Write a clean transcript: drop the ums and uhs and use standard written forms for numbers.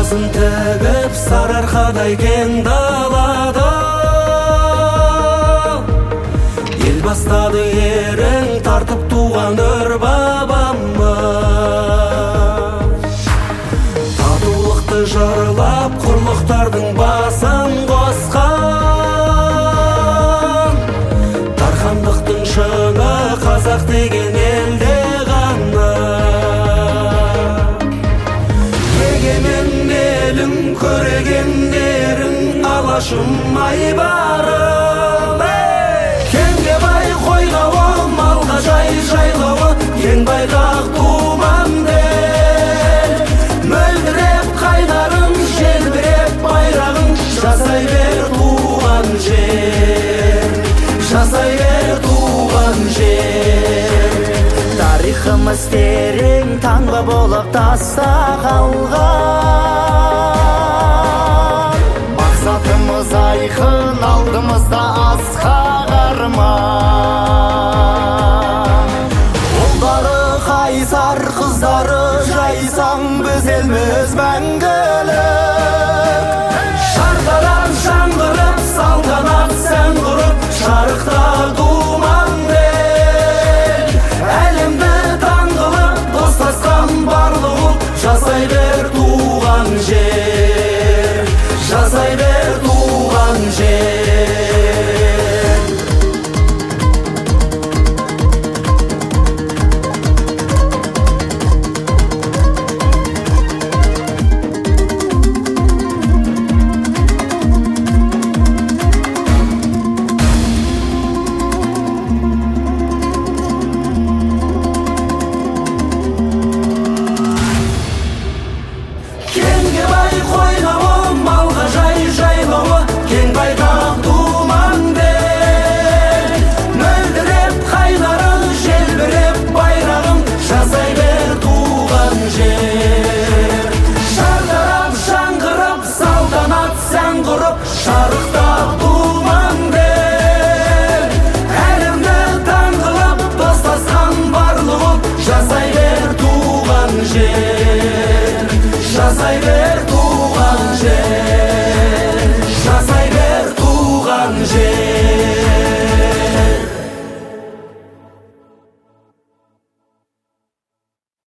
жазын тігіп сарыарқадай кең далада ел бастады ерің тартып туған өр бабамыз. Татулықты жырлап құрлықтардың басын қосқан тархандықтың шыңы қазақ деген елде ғана. Егемен елің көрегендерің алашым айбарым. Кеңге бай қойнауы малға жай жайлауы кең байрақ тумамдел. Мөлдіреп қайнарың желбіреп байрағың жасай бер туған жер, жасай бер туған жер. Тарихымыз терең таңба болып таста қалған, мақсатымыз айқын алдымызда асқақ арман.